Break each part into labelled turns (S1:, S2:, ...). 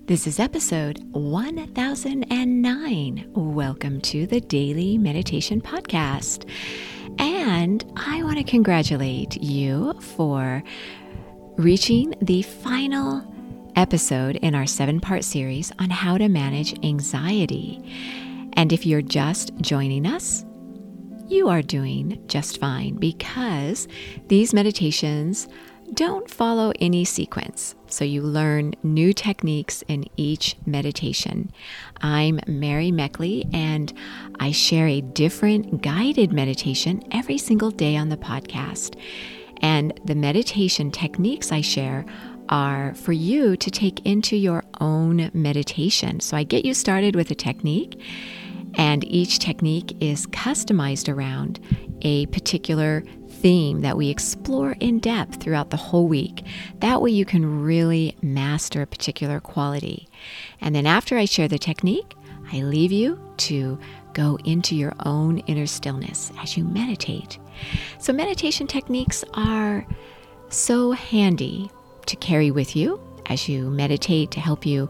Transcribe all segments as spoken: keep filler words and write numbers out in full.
S1: This is episode one thousand nine. Welcome to the Daily Meditation Podcast. And I want to congratulate you for reaching the final episode in our seven-part series on how to manage anxiety. And if you're just joining us, you are doing just fine because these meditations don't follow any sequence. So you learn new techniques in each meditation. I'm Mary Meckley, and I share a different guided meditation every single day on the podcast. And the meditation techniques I share are for you to take into your own meditation. So I get you started with a technique, and each technique is customized around a particular theme that we explore in depth throughout the whole week. That way you can really master a particular quality. And then after I share the technique, I leave you to go into your own inner stillness as you meditate. So meditation techniques are so handy to carry with you as you meditate, to help you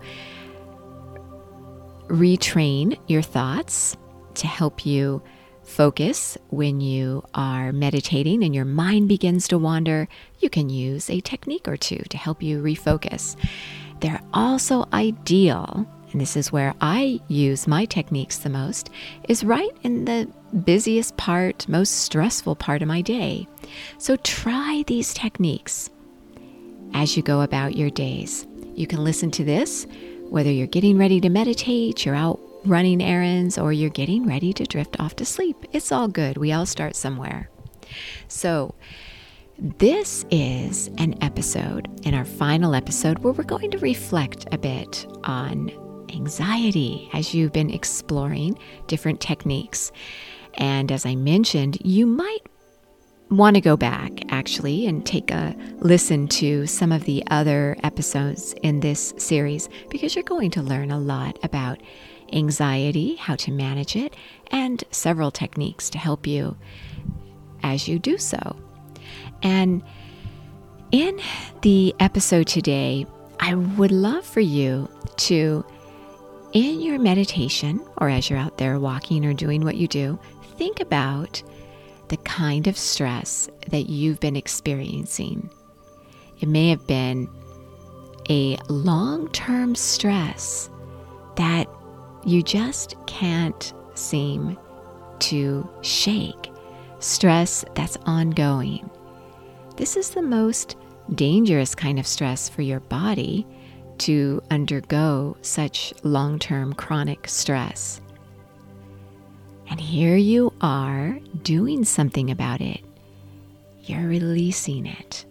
S1: retrain your thoughts, to help you focus when you are meditating and your mind begins to wander. You can use a technique or two to help you refocus. They're also ideal, and this is where I use my techniques the most, is right in the busiest part, most stressful part of my day. So try these techniques as you go about your days. You can listen to this whether you're getting ready to meditate, you're out running errands, or you're getting ready to drift off to sleep. It's all good. We all start somewhere. So this is an episode, in our final episode, where we're going to reflect a bit on anxiety as you've been exploring different techniques. And as I mentioned, you might want to go back actually and take a listen to some of the other episodes in this series, because you're going to learn a lot about anxiety, how to manage it, and several techniques to help you as you do so. And in the episode today, I would love for you to, in your meditation, or as you're out there walking or doing what you do, think about the kind of stress that you've been experiencing. It may have been a long-term stress that you just can't seem to shake. Stress that's ongoing. This is the most dangerous kind of stress for your body to undergo such long-term chronic stress. And here you are doing something about it. You're releasing it.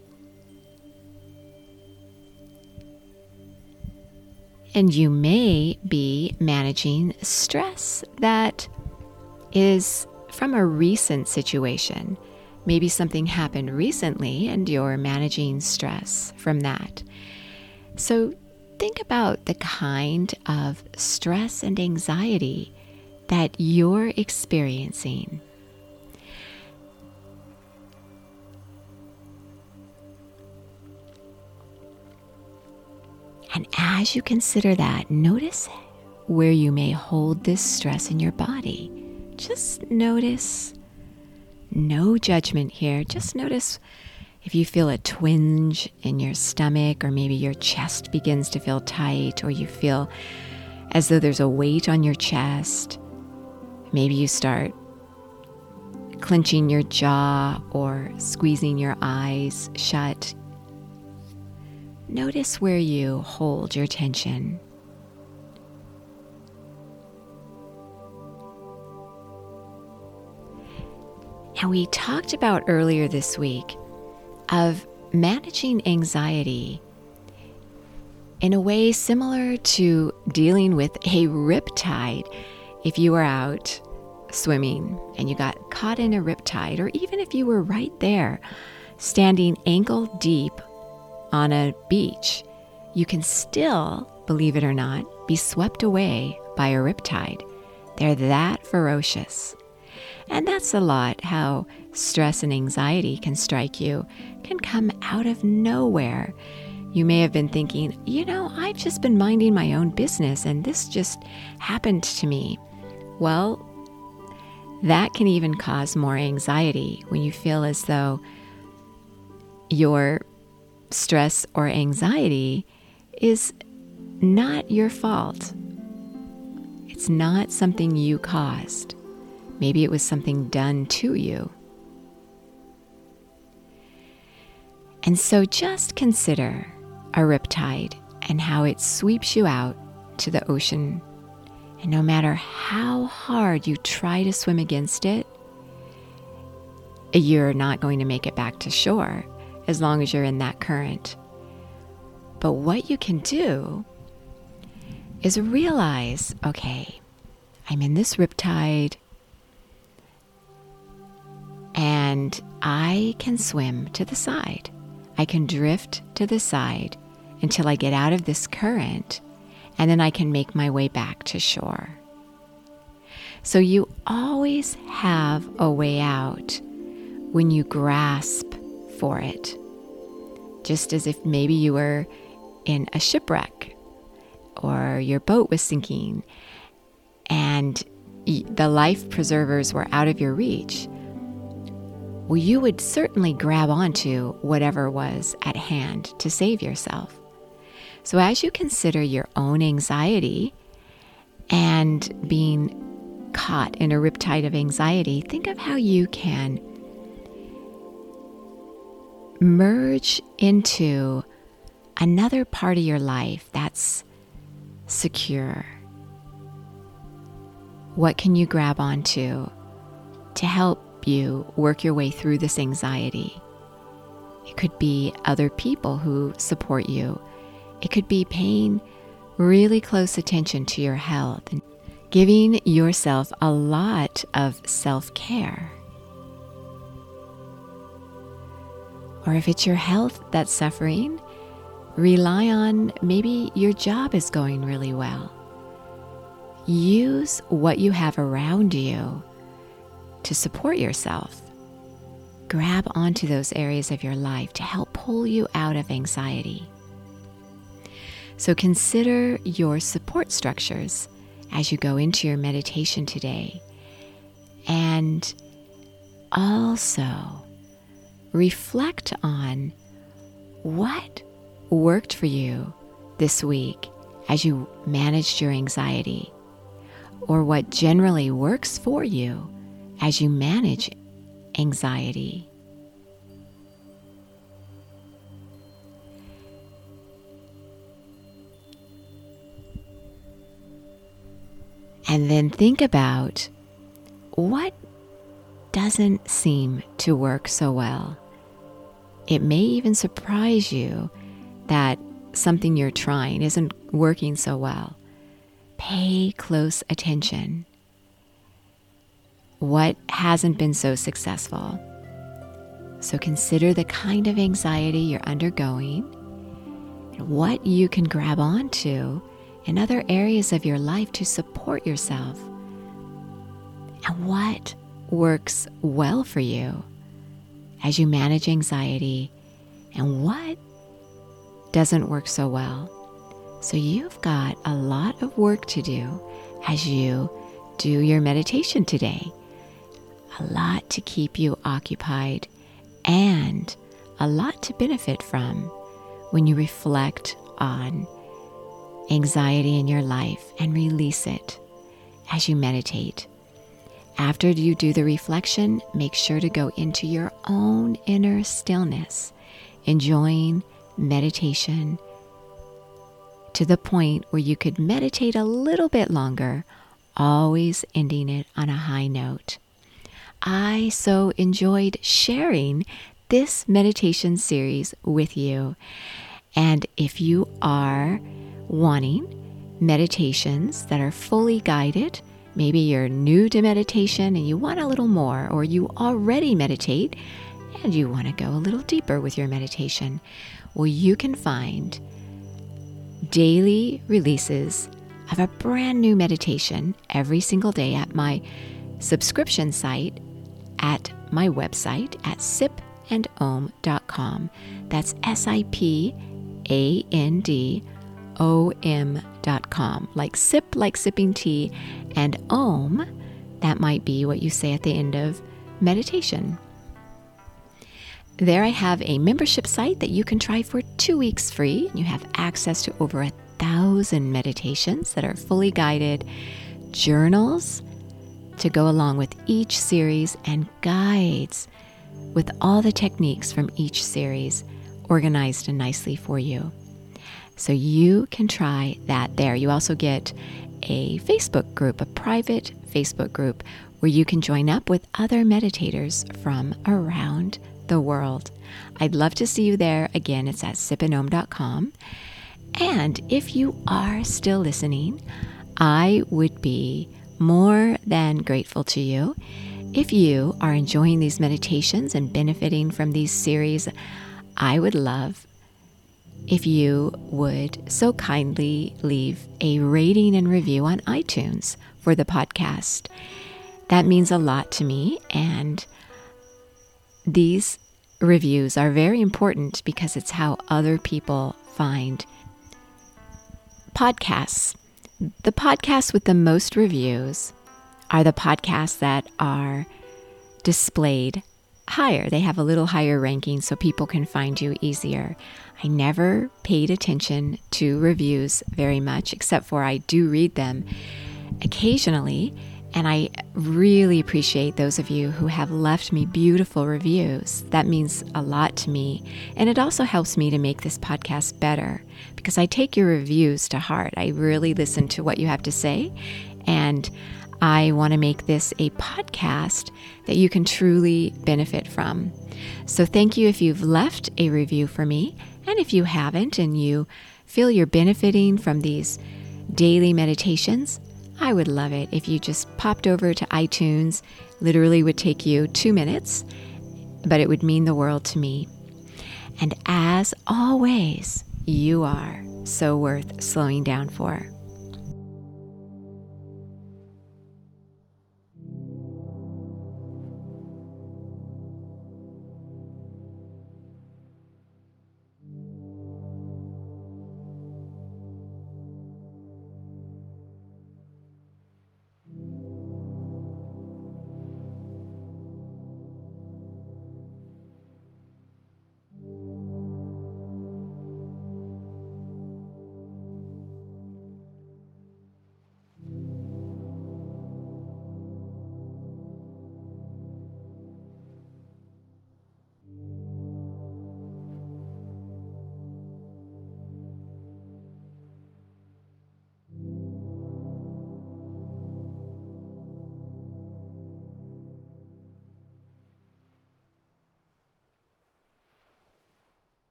S1: And you may be managing stress that is from a recent situation. Maybe something happened recently and you're managing stress from that. So think about the kind of stress and anxiety that you're experiencing. And as you consider that, notice where you may hold this stress in your body. Just notice, no judgment here. Just notice if you feel a twinge in your stomach, or maybe your chest begins to feel tight, or you feel as though there's a weight on your chest. Maybe you start clenching your jaw or squeezing your eyes shut. Notice where you hold your tension. And we talked about earlier this week of managing anxiety in a way similar to dealing with a riptide. If you were out swimming and you got caught in a riptide, or even if you were right there standing ankle deep on a beach, you can still, believe it or not, be swept away by a riptide. They're that ferocious. And that's a lot how stress and anxiety can strike you, can come out of nowhere. You may have been thinking, you know, I've just been minding my own business and this just happened to me. Well, that can even cause more anxiety when you feel as though your stress or anxiety is not your fault. It's not something you caused. Maybe it was something done to you. And so just consider a riptide and how it sweeps you out to the ocean. And no matter how hard you try to swim against it, you're not going to make it back to shore as long as you're in that current. But what you can do is realize, okay, I'm in this riptide and I can swim to the side. I can drift to the side until I get out of this current, and then I can make my way back to shore. So you always have a way out when you grasp for it. Just as if maybe you were in a shipwreck or your boat was sinking and the life preservers were out of your reach. Well, you would certainly grab onto whatever was at hand to save yourself. So as you consider your own anxiety and being caught in a riptide of anxiety, think of how you can merge into another part of your life that's secure. What can you grab onto to help you work your way through this anxiety? It could be other people who support you. It could be paying really close attention to your health and giving yourself a lot of self-care. Or if it's your health that's suffering, rely on maybe your job is going really well. Use what you have around you to support yourself. Grab onto those areas of your life to help pull you out of anxiety. So consider your support structures as you go into your meditation today. And also reflect on what worked for you this week as you managed your anxiety, or what generally works for you as you manage anxiety. And then think about what doesn't seem to work so well. It may even surprise you that something you're trying isn't working so well. Pay close attention. What hasn't been so successful? So consider the kind of anxiety you're undergoing and what you can grab onto in other areas of your life to support yourself. And what works well for you as you manage anxiety, and what doesn't work so well. So you've got a lot of work to do as you do your meditation today. A lot to keep you occupied and a lot to benefit from when you reflect on anxiety in your life and release it as you meditate. After you do the reflection, make sure to go into your own inner stillness, enjoying meditation to the point where you could meditate a little bit longer, always ending it on a high note. I so enjoyed sharing this meditation series with you. And if you are wanting meditations that are fully guided, maybe you're new to meditation and you want a little more, or you already meditate and you want to go a little deeper with your meditation, well, you can find daily releases of a brand new meditation every single day at my subscription site at my website at sip and om dot com. That's S I P A N D O M dot com. Like sip, like sipping tea, and Om, that might be what you say at the end of meditation. There I have a membership site that you can try for two weeks free. You have access to over a thousand meditations that are fully guided, journals to go along with each series, and guides with all the techniques from each series organized and nicely for you. So you can try that there. You also get a Facebook group, a private Facebook group, where you can join up with other meditators from around the world. I'd love to see you there. Again, it's at sip and om dot com. And if you are still listening, I would be more than grateful to you if you are enjoying these meditations and benefiting from these series. I would love if you would so kindly leave a rating and review on iTunes for the podcast. That means a lot to me, and these reviews are very important because it's how other people find podcasts. The podcasts with the most reviews are the podcasts that are displayed higher. They have a little higher ranking so people can find you easier. I never paid attention to reviews very much, except for I do read them occasionally. And I really appreciate those of you who have left me beautiful reviews. That means a lot to me. And it also helps me to make this podcast better because I take your reviews to heart. I really listen to what you have to say. And I want to make this a podcast that you can truly benefit from. So thank you if you've left a review for me. And if you haven't and you feel you're benefiting from these daily meditations, I would love it if you just popped over to iTunes. Literally would take you two minutes, but it would mean the world to me. And as always, you are so worth slowing down for.